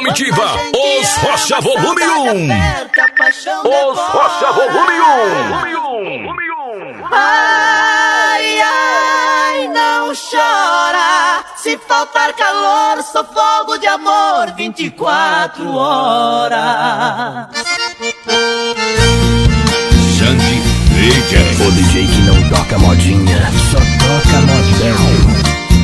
Comitiva, Os Rocha Volume 1. Os Rocha Volume 1. Ai, ai, não chora. Se faltar calor, sou fogo de amor 24 horas. Xande DJ, o DJ que não toca modinha, só toca modão.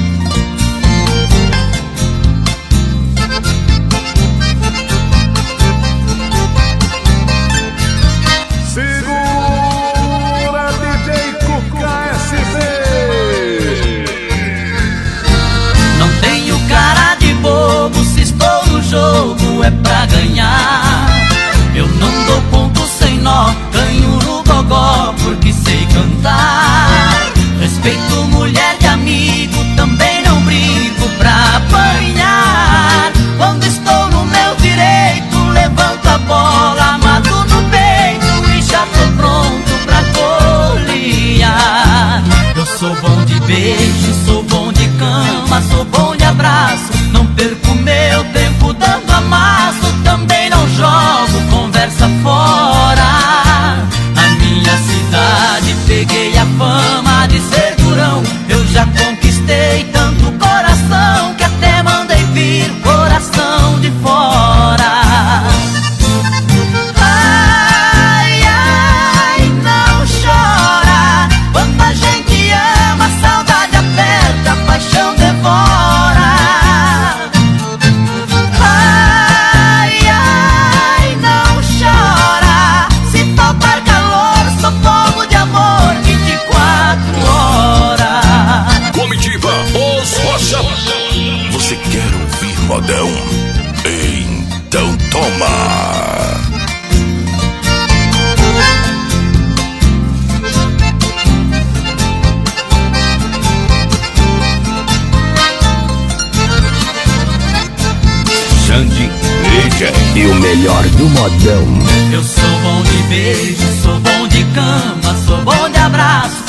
É pra ganhar. Eu não dou ponto sem nó, ganho no gogó porque sei cantar. Respeito mulher de amigo, também não brinco pra apanhar. Quando estou no meu direito, levanto a bola, mato no peito e já tô pronto pra golear. Eu sou bom de beijo, sou bom de cama, sou bom de abraço. Não perco meu tempo dando amasso, também não jogo conversa fora. Na minha cidade peguei a fama de ser durão. Eu já conquistei tanto coração que até mandei vir coração de fora. Ai, ai, não chora. Quanta gente ama, a saudade aperta, a paixão devora. Você quer ouvir modão? Então toma! Xande DJ e o melhor do modão. Eu sou bom de beijo, sou bom de cama, sou bom de abraço.